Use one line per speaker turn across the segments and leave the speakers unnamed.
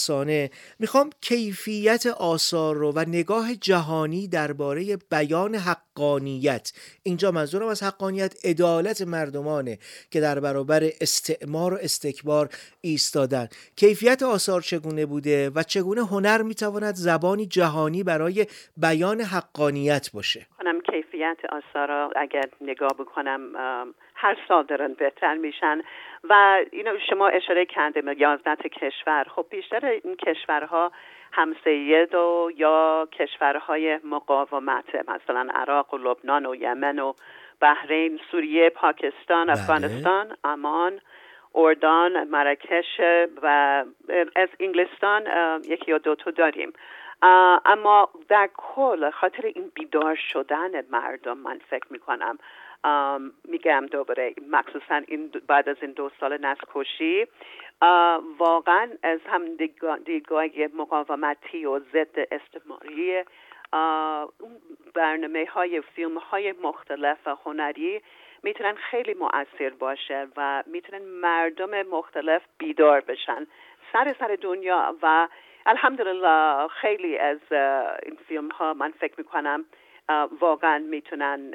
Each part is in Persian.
افسانه، میخوام کیفیت آثار رو و نگاه جهانی درباره بیان حقانیت، اینجا منظورم از حقانیت عدالت مردمانه که در برابر استعمار و استکبار ایستادن، کیفیت آثار چگونه بوده و چگونه هنر میتواند زبانی جهانی برای بیان حقانیت باشه.
کیفیت آثار را اگر نگاه بکنم هر سال دارن بهتر میشن و اینو شما اشاره کردیم 11 کشور. خب بیشتر این کشورها همسایه و یا کشورهای مقاومت، مثلا عراق و لبنان و یمن و بحرین، سوریه، پاکستان، افغانستان، عمان، اردن، مراکش و از انگلستان یکی یا دو تا داریم. اما در کل خاطر این بیدار شدن مردم من فکر میکنم میگم دوباره مخصوصا این بعد از این 2 سال نسل‌کشی واقعا از هم دیدگاه مقاومتی و ضد استعماری برنامه‌های فیلم‌های مختلف و هنری میتونن خیلی مؤثر باشه و میتونن مردم مختلف بیدار بشن سر دنیا و الحمدلله خیلی از این فیلم ها من فکر میکنم واقعا میتونن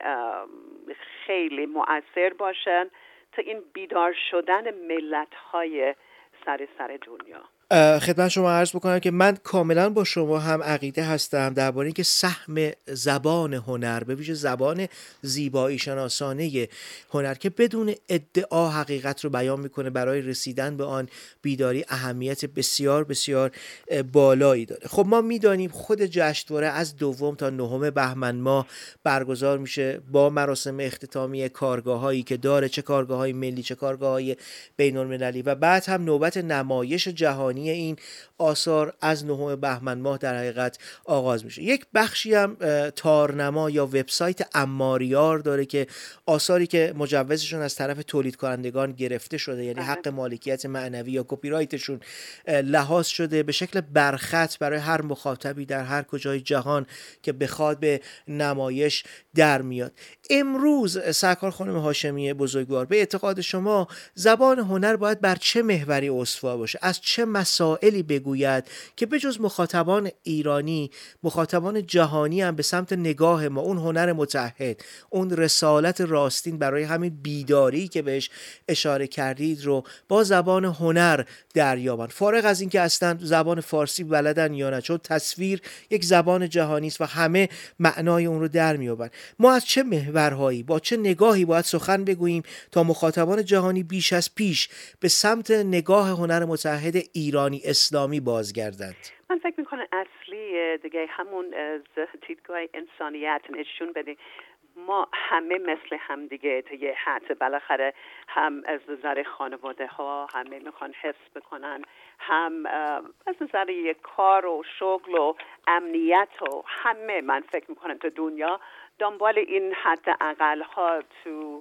خیلی مؤثر باشن تا این بیدار شدن ملت های سر دنیا.
خدمت شما عرض بکنم که من کاملا با شما هم عقیده هستم درباره اینکه سهم زبان هنر، به ویژه زبان زیبایی شناسانه هنر که بدون ادعا حقیقت رو بیان میکنه، برای رسیدن به آن بیداری اهمیت بسیار بسیار بالایی داره. خب ما میدانیم خود جشنواره از 2 تا 9 بهمن ماه برگزار میشه با مراسم اختتامی کارگاه‌هایی که داره، چه کارگاه‌های ملی چه کارگاه‌های بین‌المللی، و بعد هم نوبت نمایش جهانی این آثار از 9 بهمن ماه در حقیقت آغاز میشه. یک بخشی هم تارنما یا وبسایت اماریار داره که آثاری که مجوزشون از طرف تولید کنندگان گرفته شده، یعنی حق مالکیت معنوی یا کپی رایتشون لحاظ شده، به شکل برخط برای هر مخاطبی در هر کجای جهان که بخواد به نمایش در میاد. امروز سرکار خانم هاشمی بزرگوار، به اعتقاد شما زبان هنر باید بر چه محوری استوار باشه؟ از چه مسائلی بگوید که بجز مخاطبان ایرانی، مخاطبان جهانی هم به سمت نگاه ما اون هنر متحد، اون رسالت راستین برای همین بیداری که بهش اشاره کردید رو با زبان هنر دریابن، فارغ از اینکه اصلا زبان فارسی بلدن یا نه، چون تصویر یک زبان جهانی است و همه معنای اون رو در میابن. ما از چه محورهایی با چه نگاهی باید سخن بگوییم تا مخاطبان جهانی بیش از پیش به سمت نگاه هنر متحد ایرانی اسلامی بازگردند؟
من فکر میکنم اصلی دیگه همون از دیدگاه انسانیت نشون بده ما همه مثل هم دیگه تا یه حد بالاخره هم از نظر خانواده ها همه میخوان حفظ بکنن، هم از نظر یه کار و شغل و امنیت و همه من فکر میکنم تو دنیا دنبال این حد اقل ها تو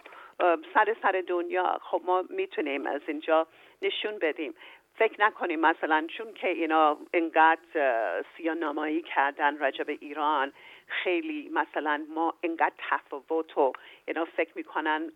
سر دنیا. خب ما میتونیم از اینجا نشون بدیم. فکر نکنیم مثلا چون که اینا انقدر سیاه‌نمایی کردن راجع به ایران، خیلی مثلا ما انقدر تفاوت و اینا فکر میکنن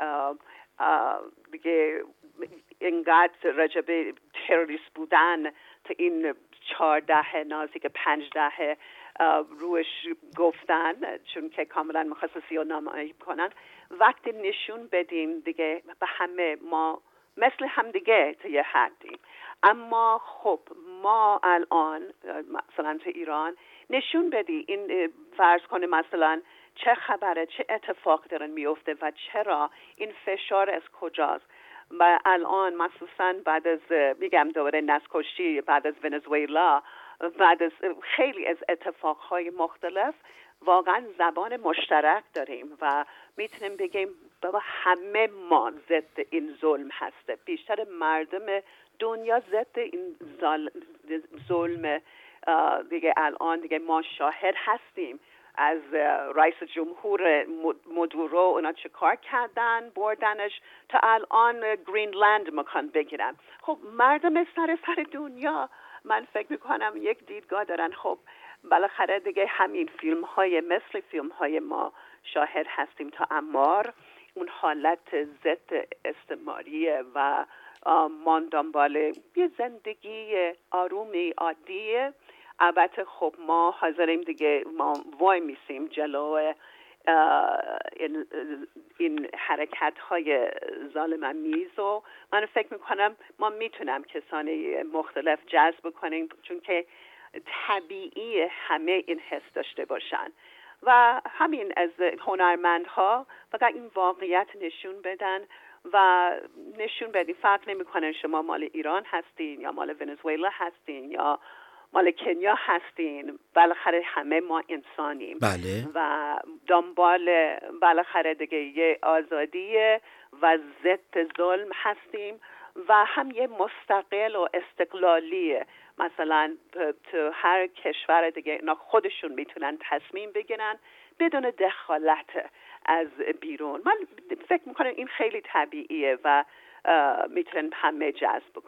دیگه انقدر راجع به تروریست بودن تا این 14 نزدیک 15 روش گفتن، چون که کاملا مخصص سیاه‌نمایی کنن. وقتی نشون بدیم دیگه به همه ما مثل هم دیگه تا یه حدی. اما خب ما الان مثلا تو ایران نشون بدی این فرض کنه مثلا چه خبره، چه اتفاق دارن میفته و چرا این فشار از کجاست. و الان مخصوصا بعد از میگم دوباره نسل‌کشی، بعد از ونزوئلا، بعد از خیلی از اتفاقهای مختلف واقعا زبان مشترک داریم و میتونیم بگیم بابا همه ما ضد این ظلم هسته. بیشتر مردم دنیا ضد این ظلم دیگه. الان دیگه ما شاهد هستیم از رئیس جمهور مدورو اونا چه کار کردن، بردنش تا الان گرینلند مکان بگیرن. خب مردم سر دنیا من فکر میکنم یک دیدگاه دارن. خب بالاخره دیگه همین مثل فیلم های ما شاهد هستیم تا امار اون حالت ضد استعماریه و ما دنبال یه زندگی آرومی عادیه. البته خب ما حاضریم دیگه، ما وای میسیم جلو این حرکت های ظالم‌آمیز و من فکر میکنم ما میتونم کسانی مختلف جذب کنیم، چون که طبیعی همه این حس داشته باشن و همین از هنرمندها فقط این واقعیت نشون بدن و نشون بدین فرق نمیکنه شما مال ایران هستین یا مال ونزوئلا هستین یا مال کنیا هستین، بالاخره همه ما انسانیم.
بله.
و دنبال بالاخره دیگه یه آزادیه و ضد ظلم هستیم و هم یه مستقل و استقلالیه. مثلا تو هر کشور دیگه اینا خودشون میتونن تصمیم بگیرن بدون دخالت از بیرون. من فکر میکنم این خیلی طبیعیه و میتونن همه جذب